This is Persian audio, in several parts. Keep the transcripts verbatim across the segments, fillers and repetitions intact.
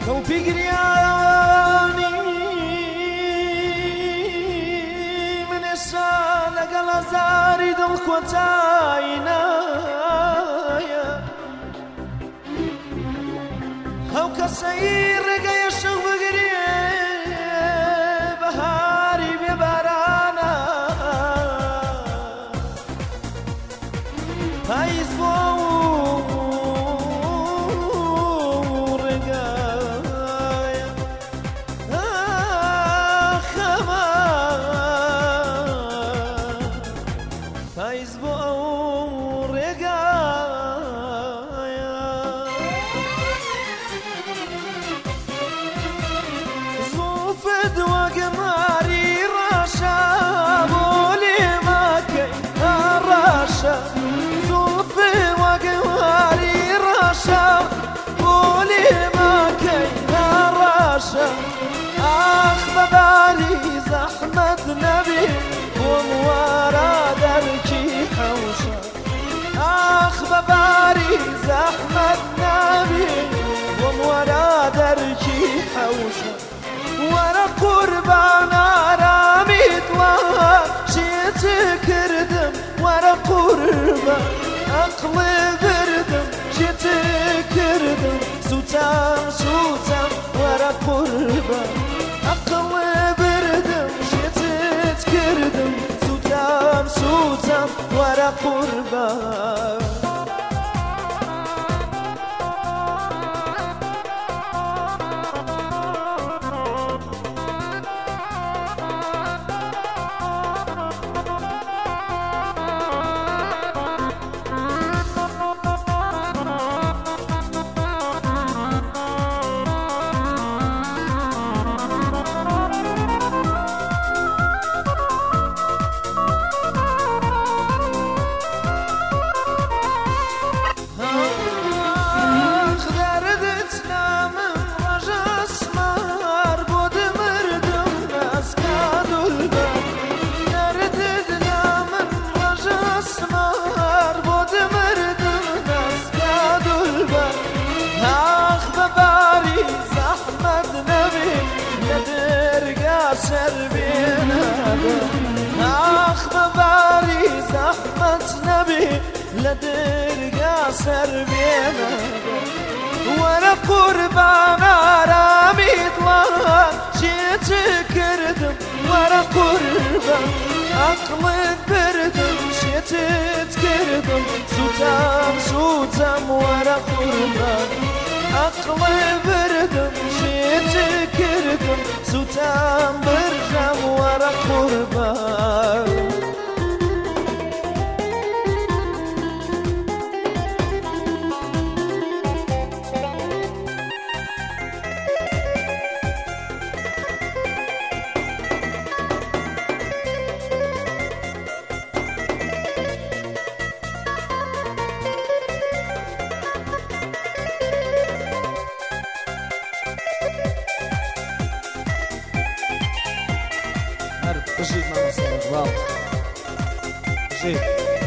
كوبي قرياني من السالة قال زاري دلك وتاينايا هاو كسير رقا يشوف قريب بهاري ببرانا هاي زبور رقايا آخما هاي زبور رقايا زوفد وقماري راشا بولي ما كي راشا قولي ما كينا راشا آخ ببالي زحمة نبي ومورا دركي حوشا آخ ببالي زحمة نبي ومورا دركي حوشا ورا قربانا رامي طلع شيت كردم ورا قربان أقلي بردم شيت كردم سوتام سوتام ورا قربان أقلي بردم شيت كردم سوتام سوتام ورا قربان آخ بباري زحمة نبي لدرقا سربينا ورا قربانا رامي طلع شيت كردم ورا قربان أقلي بردم شيت كردم سوتام سوتام ورا قربان أقلي بردم شيت كردم سوتام برجم ورا قربان Жить надо с тобой, вау. Жить.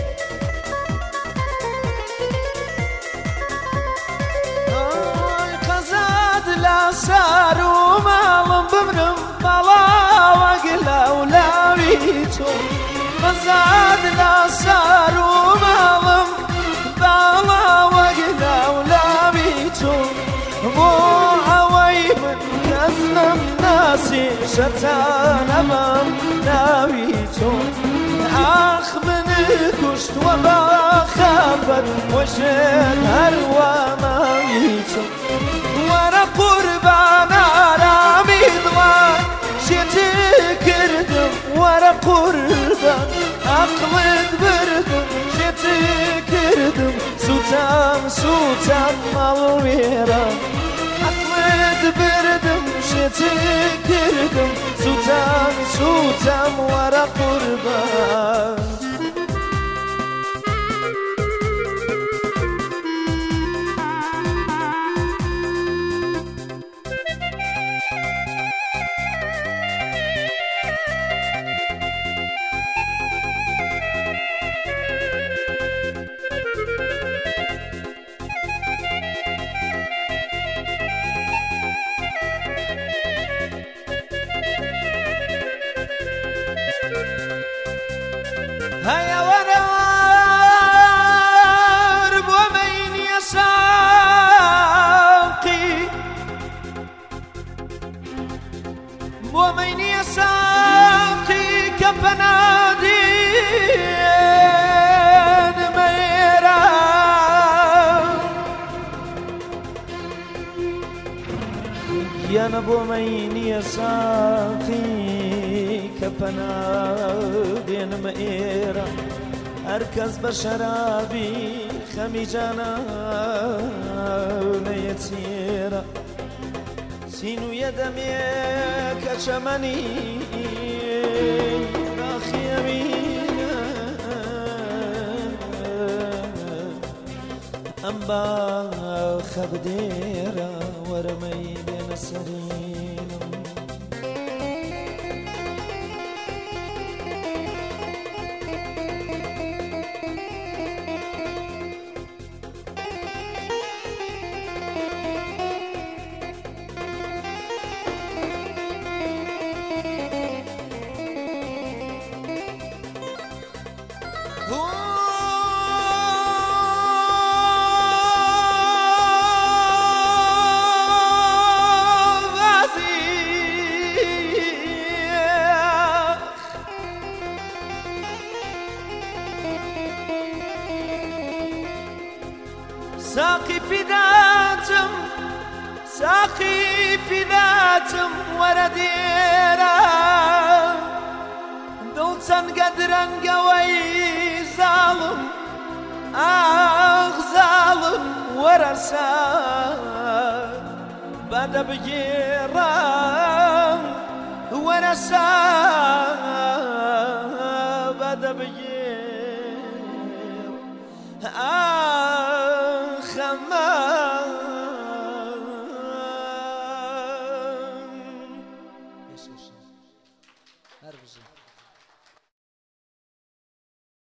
قزاد لا سارو مالم بمرم بلا وقلا ولاويتو قزاد لا سارو مالم بلا وقلا ولاويتو مو هواي من كزنم ناسي شتان امام ناويتو اخ من كشت وما خافت وشت هروا ماويتو ورا قربانا رامي ضوان شيت كردم ورا قربان اقلد بردم شيت كردم سوتام سوتام مالويرا اقلد بردم شيت كردم سوتام سوتام ورا قربان گیانە بۆ مەینیە ساقی کە پەناو دێنمە ئێرە هەر کەس بە شەرابی خەمی جانانەیە چێرە چین و یەدەمێ کە چەمەنی ناخیەوینە ئەم باخە بدێرە وەرەمەی بێنە سەرینم ساقي فداتم ساقي فداتم ورديرا دڵچەن گەدرەنگەوەی زاڵم ئاخ زاڵم وەرەسا بەدە بگێڕم وەرەسا بەدە بگێڕ ئاخ ئەمە